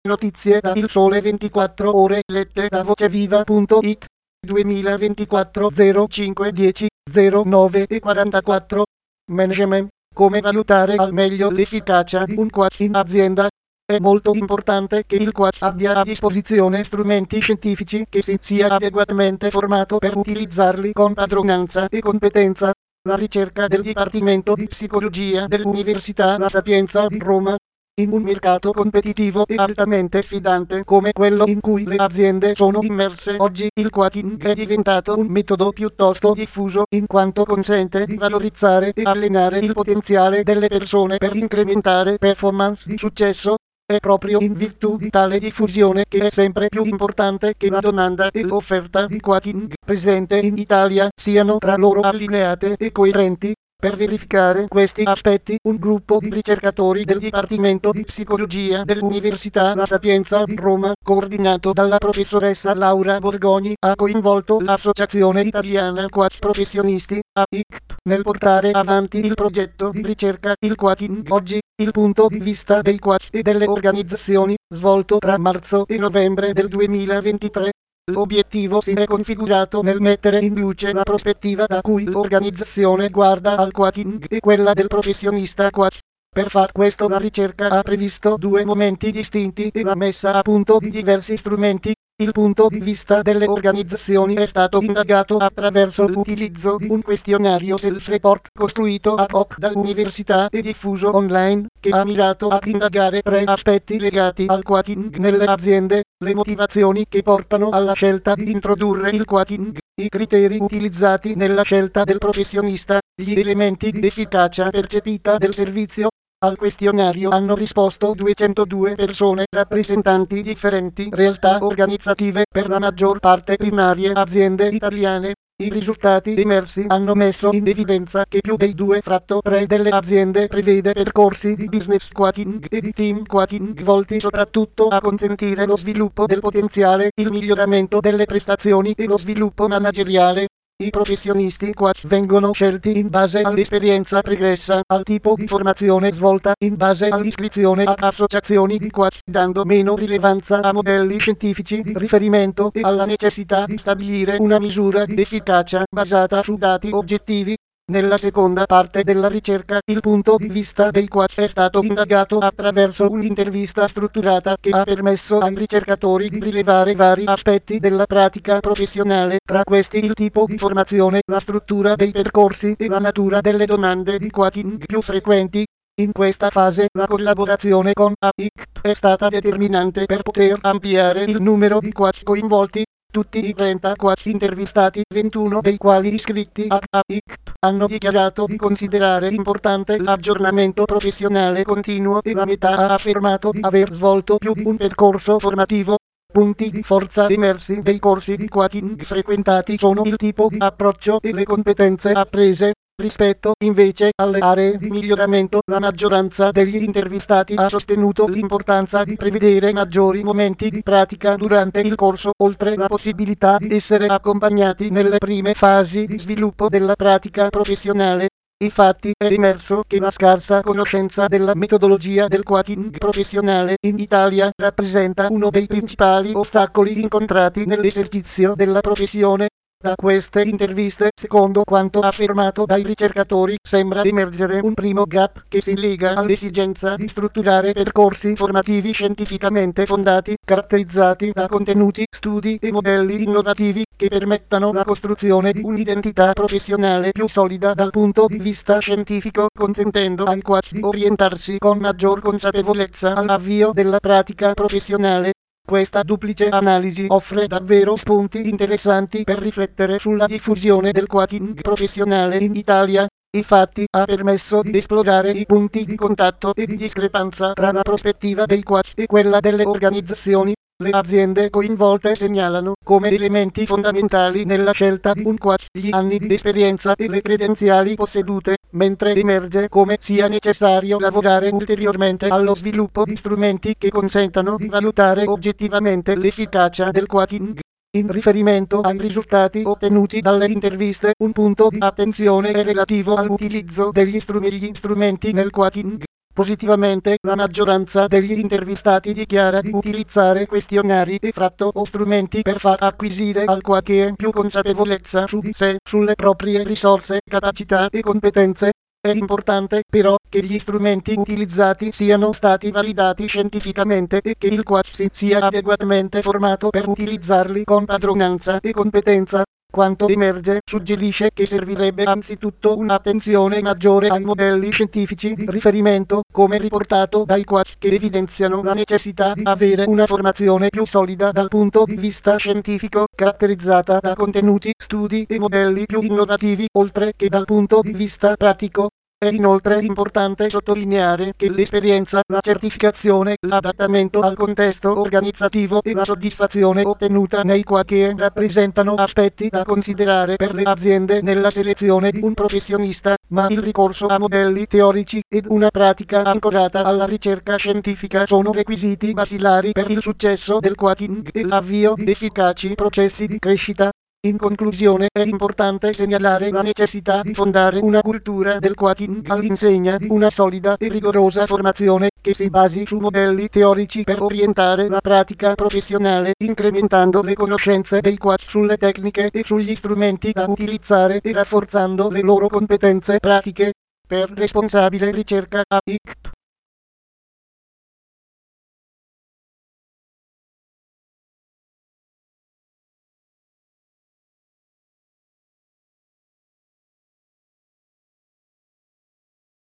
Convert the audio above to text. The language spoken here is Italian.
Notizie da Il Sole 24 Ore lette da voceviva.it 2024 05 10 09 e 44. Management. Come valutare al meglio l'efficacia di un coach in azienda? È molto importante che il coach abbia a disposizione strumenti scientifici, che si sia adeguatamente formato per utilizzarli con padronanza e competenza. La ricerca del Dipartimento di Psicologia dell'Università La Sapienza di Roma. In un mercato competitivo e altamente sfidante come quello in cui le aziende sono immerse oggi, il coaching è diventato un metodo piuttosto diffuso, in quanto consente di valorizzare e allenare il potenziale delle persone per incrementare performance di successo. È proprio in virtù di tale diffusione che è sempre più importante che la domanda e l'offerta di coaching presente in Italia siano tra loro allineate e coerenti. Per verificare questi aspetti, un gruppo di ricercatori del Dipartimento di Psicologia dell'Università La Sapienza di Roma, coordinato dalla professoressa Laura Borgogni, ha coinvolto l'Associazione Italiana Coach Professionisti, AICP, nel portare avanti il progetto di ricerca Il Coaching Oggi, il punto di vista dei coach e delle organizzazioni, svolto tra marzo e novembre del 2023. L'obiettivo si è configurato nel mettere in luce la prospettiva da cui l'organizzazione guarda al coaching e quella del professionista coach. Per far questo la ricerca ha previsto due momenti distinti e la messa a punto di diversi strumenti. Il punto di vista delle organizzazioni è stato indagato attraverso l'utilizzo di un questionario self-report costruito ad hoc dall'università e diffuso online, che ha mirato a indagare tre aspetti legati al coaching nelle aziende: le motivazioni che portano alla scelta di introdurre il coaching, i criteri utilizzati nella scelta del professionista, gli elementi di efficacia percepita del servizio. Al questionario hanno risposto 202 persone, rappresentanti differenti realtà organizzative, per la maggior parte primarie aziende italiane. I risultati emersi hanno messo in evidenza che più dei 2/3 delle aziende prevede percorsi di business coaching e di team coaching volti soprattutto a consentire lo sviluppo del potenziale, il miglioramento delle prestazioni e lo sviluppo manageriale. I professionisti coach vengono scelti in base all'esperienza pregressa, al tipo di formazione svolta, in base all'iscrizione a associazioni di coach, dando meno rilevanza a modelli scientifici di riferimento e alla necessità di stabilire una misura di efficacia basata su dati oggettivi. Nella seconda parte della ricerca, il punto di vista dei coach è stato indagato attraverso un'intervista strutturata che ha permesso ai ricercatori di rilevare vari aspetti della pratica professionale, tra questi il tipo di formazione, la struttura dei percorsi e la natura delle domande di coaching più frequenti. In questa fase la collaborazione con AICP è stata determinante per poter ampliare il numero di coach coinvolti. Tutti i 30 coach intervistati, 21 dei quali iscritti a AICP, hanno dichiarato di considerare importante l'aggiornamento professionale continuo e la metà ha affermato di aver svolto più di un percorso formativo. Punti di forza emersi dei corsi di coaching frequentati sono il tipo di approccio e le competenze apprese. Rispetto invece alle aree di miglioramento, la maggioranza degli intervistati ha sostenuto l'importanza di prevedere maggiori momenti di pratica durante il corso, oltre la possibilità di essere accompagnati nelle prime fasi di sviluppo della pratica professionale. Infatti è emerso che la scarsa conoscenza della metodologia del coaching professionale in Italia rappresenta uno dei principali ostacoli incontrati nell'esercizio della professione. Da queste interviste, secondo quanto affermato dai ricercatori, sembra emergere un primo gap che si lega all'esigenza di strutturare percorsi formativi scientificamente fondati, caratterizzati da contenuti, studi e modelli innovativi che permettano la costruzione di un'identità professionale più solida dal punto di vista scientifico, consentendo ai coach di orientarsi con maggior consapevolezza all'avvio della pratica professionale. Questa duplice analisi offre davvero spunti interessanti per riflettere sulla diffusione del coaching professionale in Italia. Infatti, ha permesso di esplorare i punti di contatto e di discrepanza tra la prospettiva dei coach e quella delle organizzazioni. Le aziende coinvolte segnalano come elementi fondamentali nella scelta di un coach gli anni di esperienza e le credenziali possedute, mentre emerge come sia necessario lavorare ulteriormente allo sviluppo di strumenti che consentano di valutare oggettivamente l'efficacia del coaching. In riferimento ai risultati ottenuti dalle interviste, un punto di attenzione è relativo all'utilizzo degli strumenti nel coaching. Positivamente, la maggioranza degli intervistati dichiara di utilizzare questionari e tratto o strumenti per far acquisire alquanto più consapevolezza su di sé, sulle proprie risorse, capacità e competenze. È importante, però, che gli strumenti utilizzati siano stati validati scientificamente e che il quasi sia adeguatamente formato per utilizzarli con padronanza e competenza. Quanto emerge suggerisce che servirebbe anzitutto un'attenzione maggiore ai modelli scientifici di riferimento, come riportato dai quasi, che evidenziano la necessità di avere una formazione più solida dal punto di vista scientifico, caratterizzata da contenuti, studi e modelli più innovativi, oltre che dal punto di vista pratico. È inoltre importante sottolineare che l'esperienza, la certificazione, l'adattamento al contesto organizzativo e la soddisfazione ottenuta nei quali rappresentano aspetti da considerare per le aziende nella selezione di un professionista, ma il ricorso a modelli teorici ed una pratica ancorata alla ricerca scientifica sono requisiti basilari per il successo del coaching e l'avvio di efficaci processi di crescita. In conclusione, è importante segnalare la necessità di fondare una cultura del coaching all'insegna di una solida e rigorosa formazione che si basi su modelli teorici per orientare la pratica professionale, incrementando le conoscenze dei coach sulle tecniche e sugli strumenti da utilizzare e rafforzando le loro competenze pratiche. Per responsabile ricerca AICP.